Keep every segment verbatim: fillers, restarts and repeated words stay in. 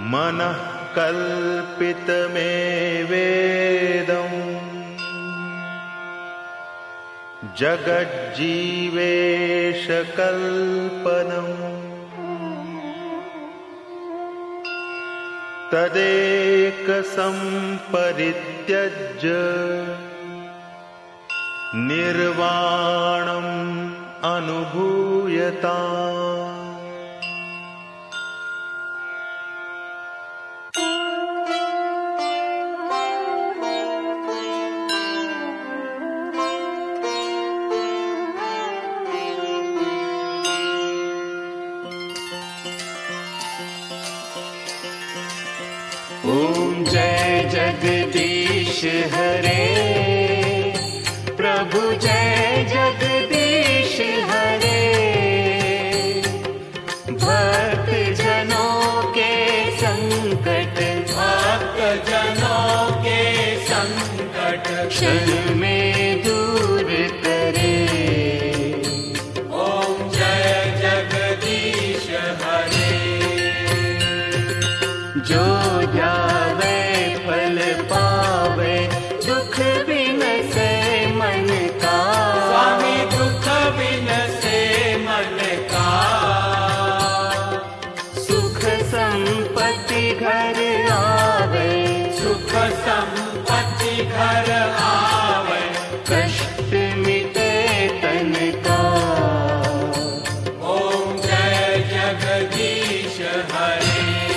मनः कल्पितमेवेदम् जगज्जीवेश कल्पनम् तदेकसंपरित्यज्य निर्वाणम् अनुभूयताम्। ओम जय जगदीश हरे प्रभु जय जगदीश हरे। भक्त जनों के संकट भक्त जनों के संकट क्षण में दूर करे। ओम जय जगदीश हरे। जो ध्यावे फल पावे दुख बिनसे मन का। स्वामी दुख बिनसे मन का। सुख संपत्ति घर आवे सुख संपत्ति घर आवे। कष्ट मिटे तन का। ओम जय जगदीश हरे।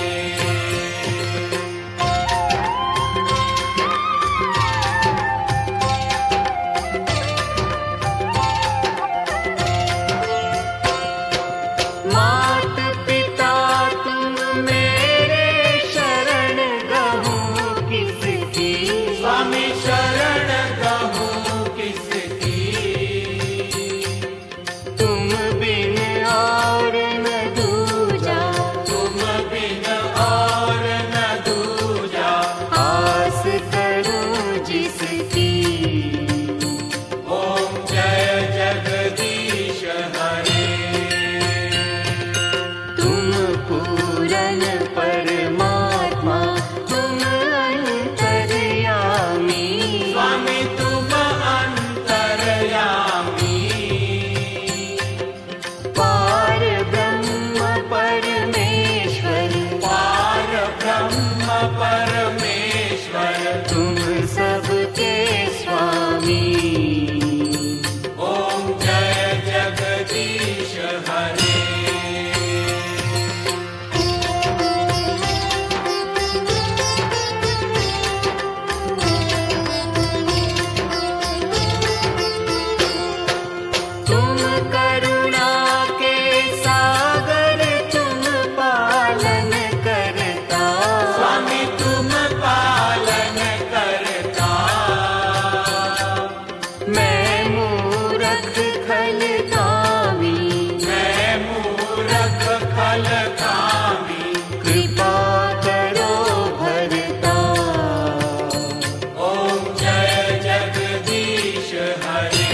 परमेश्वर तुम सबके स्वामी। ओम जय जगदीश हरे। तुम करुणा के सागर तुम पालन करता। स्वामी तुम पालन करता। मैं मूरख खल कामी मैं मूरख खल कामी। कृपा करो भरता। ओम जय जगदीश हरे।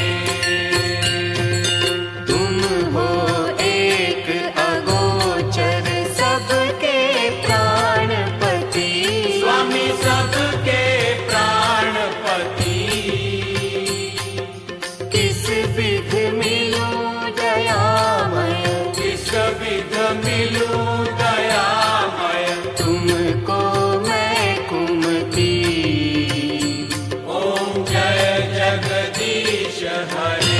तुम हो एक अगोचर सबके प्राणपति। स्वामी सबके प्राणपति। किस विध मिलूं दयामय किस विध मिलूं दयामय। तुमको मैं कुमति। ओम जय जगदीश हरे।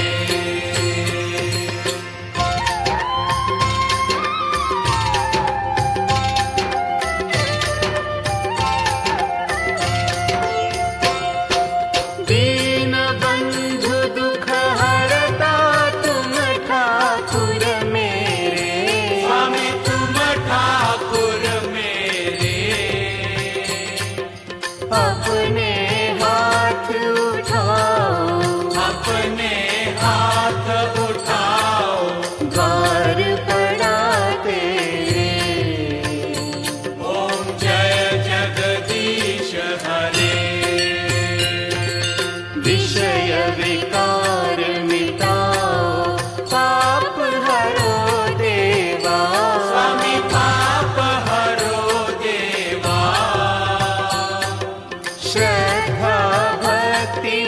दीन बंधु दुख हरता तुम ठाकुर मेरे। स्वामी तुम ठाकुर मेरे। अपने हाथ उठाओ अपने हाथ उठाओ। द्वार पड़ा तेरे। ओम जय जगदीश हरे। विषय विकार मिटाओ पाप हरो देवा। स्वामी पाप हरो देवा।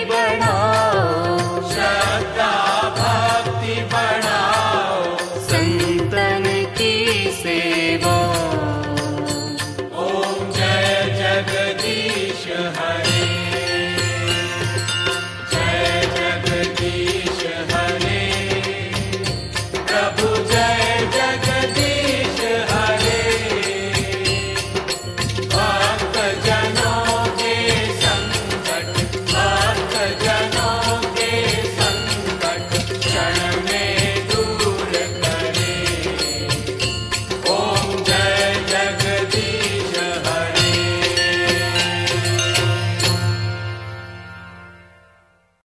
बढ़ाओ।